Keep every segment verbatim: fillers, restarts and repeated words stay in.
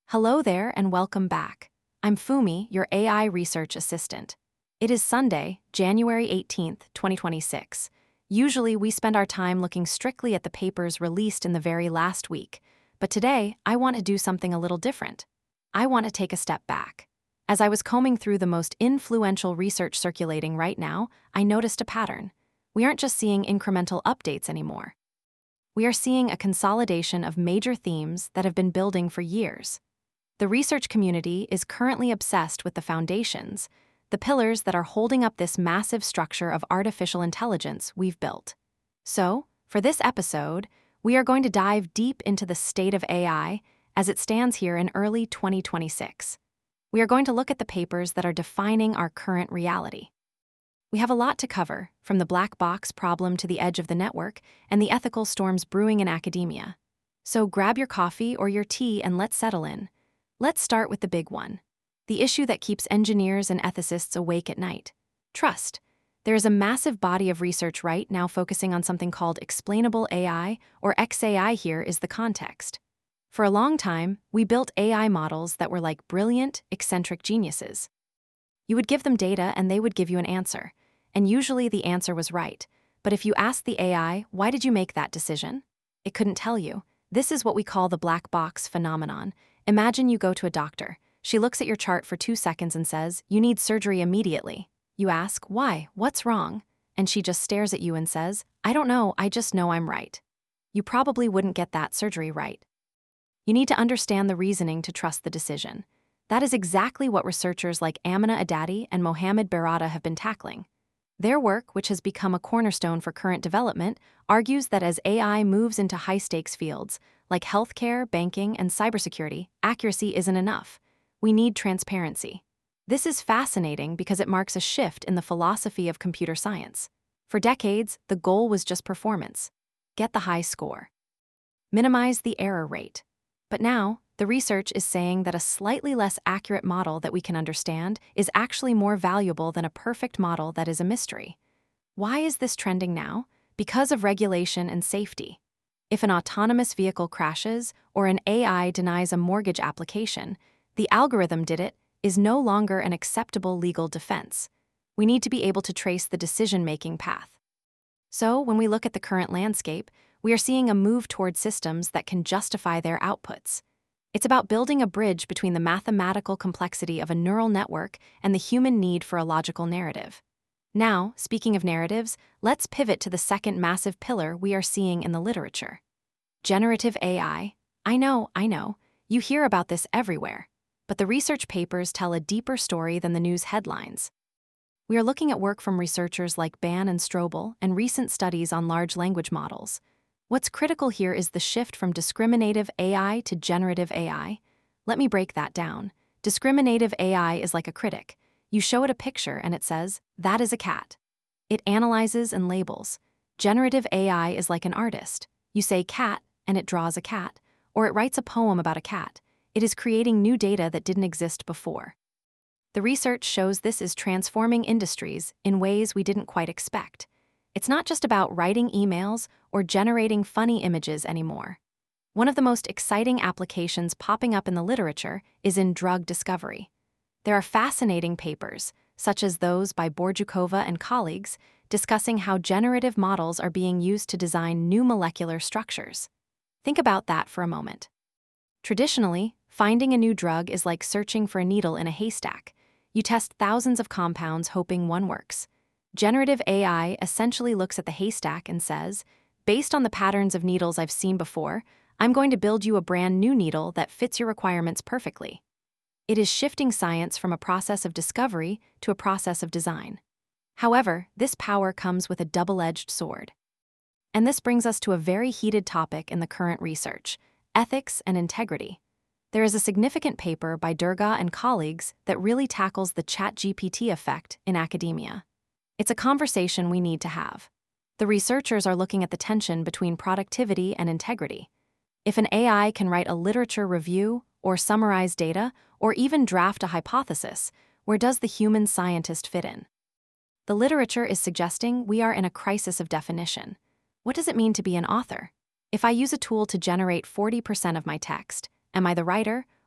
Hello there and welcome back. I'm Fumi, your A I research assistant. It is Sunday, January eighteenth, twenty twenty-six. Usually we spend our time looking strictly at the papers released in the very last week, but today I want to do something a little different. I want to take a step back. As I was combing through the most influential research circulating right now, I noticed a pattern. We aren't just seeing incremental updates anymore. We are seeing a consolidation of major themes that have been building for years. The research community is currently obsessed with the foundations, the pillars that are holding up this massive structure of artificial intelligence we've built. So, for this episode, we are going to dive deep into the state of A I as it stands here in early twenty twenty-six. We are going to look at the papers that are defining our current reality. We have a lot to cover, from the black box problem to the edge of the network and the ethical storms brewing in academia. So grab your coffee or your tea and let's settle in. Let's start with the big one, the issue that keeps engineers and ethicists awake at night: trust. There is a massive body of research right now focusing on something called explainable A I, or X A I. Here is the context. For a long time, we built A I models that were like brilliant, eccentric geniuses. You would give them data and they would give you an answer, and usually the answer was right. But if you asked the A I, why did you make that decision? It couldn't tell you. This is what we call the black box phenomenon. Imagine you go to a doctor. She looks at your chart for two seconds and says, "You need surgery immediately." You ask, "Why? What's wrong?" And she just stares at you and says, "I don't know, I just know I'm right." You probably wouldn't get that surgery right. You need to understand the reasoning to trust the decision. That is exactly what researchers like Amina Adati and Mohamed Barada have been tackling. Their work, which has become a cornerstone for current development, argues that as A I moves into high-stakes fields, like healthcare, banking, and cybersecurity, accuracy isn't enough. We need transparency. This is fascinating because it marks a shift in the philosophy of computer science. For decades, the goal was just performance. Get the high score. Minimize the error rate. But now, the research is saying that a slightly less accurate model that we can understand is actually more valuable than a perfect model that is a mystery. Why is this trending now? Because of regulation and safety. If an autonomous vehicle crashes or an A I denies a mortgage application, the algorithm did it is no longer an acceptable legal defense. We need to be able to trace the decision-making path. So, when we look at the current landscape, we are seeing a move toward systems that can justify their outputs. It's about building a bridge between the mathematical complexity of a neural network and the human need for a logical narrative. Now, speaking of narratives, let's pivot to the second massive pillar we are seeing in the literature. Generative A I. I know, I know, you hear about this everywhere, but the research papers tell a deeper story than the news headlines. We are looking at work from researchers like Ban and Strobel and recent studies on large language models. What's critical here is the shift from discriminative A I to generative A I. Let me break that down. Discriminative A I is like a critic. You show it a picture and it says, "That is a cat." It analyzes and labels. Generative A I is like an artist. You say cat and it draws a cat, or it writes a poem about a cat. It is creating new data that didn't exist before. The research shows this is transforming industries in ways we didn't quite expect. It's not just about writing emails or generating funny images anymore. One of the most exciting applications popping up in the literature is in drug discovery. There are fascinating papers, such as those by Borjukova and colleagues, discussing how generative models are being used to design new molecular structures. Think about that for a moment. Traditionally, finding a new drug is like searching for a needle in a haystack. You test thousands of compounds hoping one works. Generative A I essentially looks at the haystack and says, "Based on the patterns of needles I've seen before, I'm going to build you a brand new needle that fits your requirements perfectly." It is shifting science from a process of discovery to a process of design. However, this power comes with a double-edged sword. And this brings us to a very heated topic in the current research: ethics and integrity. There is a significant paper by Durga and colleagues that really tackles the ChatGPT effect in academia. It's a conversation we need to have. The researchers are looking at the tension between productivity and integrity. If an A I can write a literature review, or summarize data, or even draft a hypothesis, where does the human scientist fit in? The literature is suggesting we are in a crisis of definition. What does it mean to be an author? If I use a tool to generate forty percent of my text, am I the writer,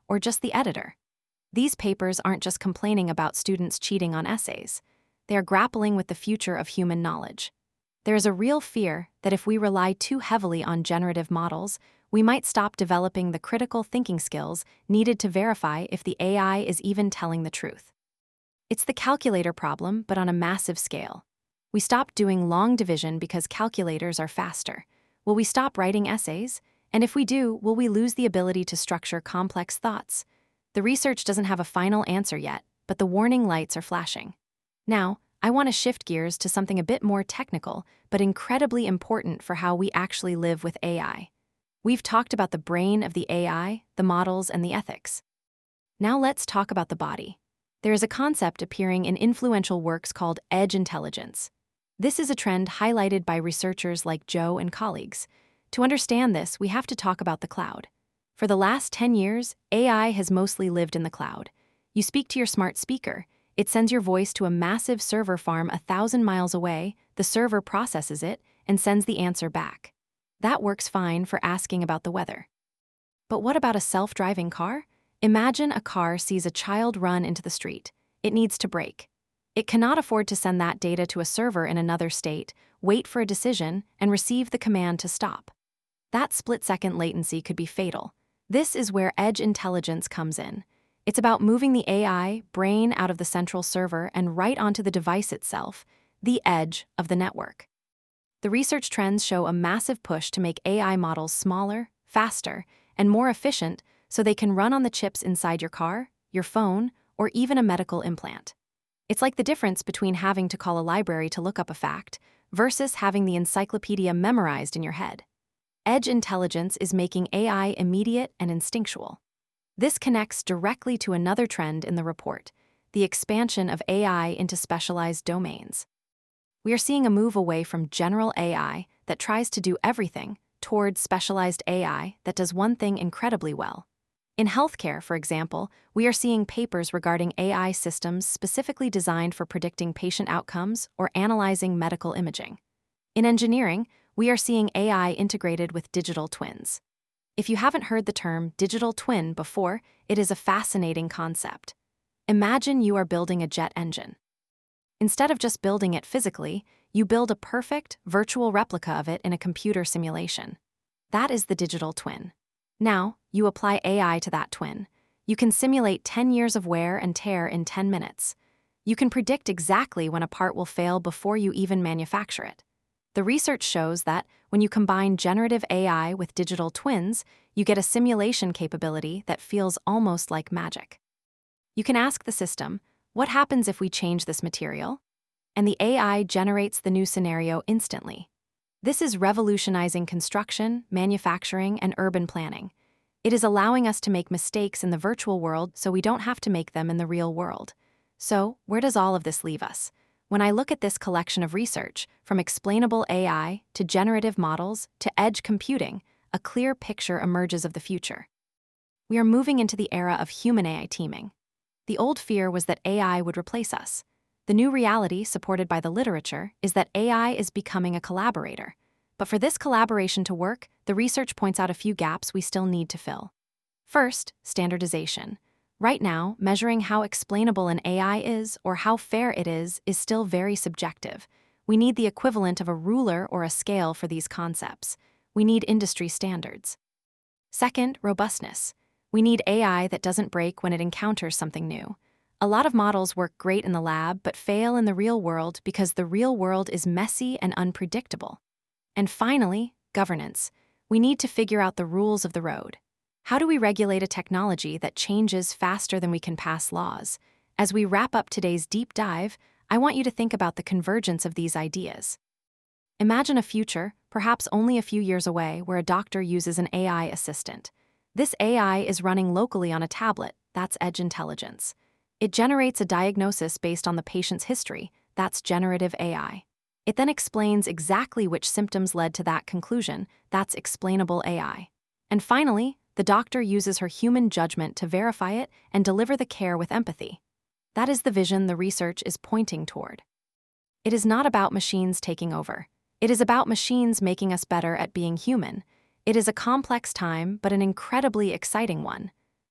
or just the editor. These papers aren't just complaining about students cheating on essays. They are grappling with the future of human knowledge. There is a real fear that if we rely too heavily on generative models, we might stop developing the critical thinking skills needed to verify if the A I is even telling the truth. It's the calculator problem, but on a massive scale. We stop doing long division because calculators are faster. Will we stop writing essays? And if we do, will we lose the ability to structure complex thoughts? The research doesn't have a final answer yet, but the warning lights are flashing. Now, I want to shift gears to something a bit more technical, but incredibly important for how we actually live with A I. We've talked about the brain of the A I, the models, and the ethics. Now let's talk about the body. There is a concept appearing in influential works called edge intelligence. This is a trend highlighted by researchers like Joe and colleagues. To understand this, we have to talk about the cloud. For the last ten years, A I has mostly lived in the cloud. You speak to your smart speaker. It sends your voice to a massive server farm a thousand miles away, the server processes it, and sends the answer back. That works fine for asking about the weather. But what about a self-driving car? Imagine a car sees a child run into the street. It needs to brake. It cannot afford to send that data to a server in another state, wait for a decision, and receive the command to stop. That split-second latency could be fatal. This is where edge intelligence comes in. It's about moving the A I brain out of the central server and right onto the device itself, the edge of the network. The research trends show a massive push to make A I models smaller, faster, and more efficient so they can run on the chips inside your car, your phone, or even a medical implant. It's like the difference between having to call a library to look up a fact versus having the encyclopedia memorized in your head. Edge intelligence is making A I immediate and instinctual. This connects directly to another trend in the report, the expansion of A I into specialized domains. We are seeing a move away from general A I that tries to do everything towards specialized A I that does one thing incredibly well. In healthcare, for example, we are seeing papers regarding A I systems specifically designed for predicting patient outcomes or analyzing medical imaging. In engineering, we are seeing A I integrated with digital twins. If you haven't heard the term digital twin before, it is a fascinating concept. Imagine you are building a jet engine. Instead of just building it physically, you build a perfect, virtual replica of it in a computer simulation. That is the digital twin. Now, you apply A I to that twin. You can simulate ten years of wear and tear in ten minutes. You can predict exactly when a part will fail before you even manufacture it. The research shows that when you combine generative A I with digital twins, you get a simulation capability that feels almost like magic. You can ask the system, what happens if we change this material? And the A I generates the new scenario instantly. This is revolutionizing construction, manufacturing, and urban planning. It is allowing us to make mistakes in the virtual world so we don't have to make them in the real world. So, where does all of this leave us? When I look at this collection of research, from explainable A I to generative models to edge computing, a clear picture emerges of the future. We are moving into the era of human A I teaming. The old fear was that A I would replace us. The new reality, supported by the literature, is that A I is becoming a collaborator. But for this collaboration to work, the research points out a few gaps we still need to fill. First, standardization. Right now, measuring how explainable an A I is or how fair it is is still very subjective. We need the equivalent of a ruler or a scale for these concepts. We need industry standards. Second, robustness. We need A I that doesn't break when it encounters something new. A lot of models work great in the lab but fail in the real world because the real world is messy and unpredictable. And finally, governance. We need to figure out the rules of the road. How do we regulate a technology that changes faster than we can pass laws? As we wrap up today's deep dive, I want you to think about the convergence of these ideas. Imagine a future, perhaps only a few years away, where a doctor uses an A I assistant. This A I is running locally on a tablet, that's edge intelligence. It generates a diagnosis based on the patient's history, that's generative A I. It then explains exactly which symptoms led to that conclusion, that's explainable A I. And finally, the doctor uses her human judgment to verify it and deliver the care with empathy. That is the vision the research is pointing toward. It is not about machines taking over. It is about machines making us better at being human. It is a complex time, but an incredibly exciting one.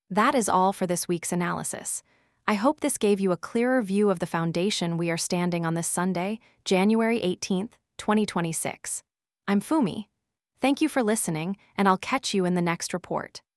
That is all for this week's analysis. I hope this gave you a clearer view of the foundation we are standing on this Sunday, January eighteenth, twenty twenty-six. I'm Fumi. Thank you for listening, and I'll catch you in the next report.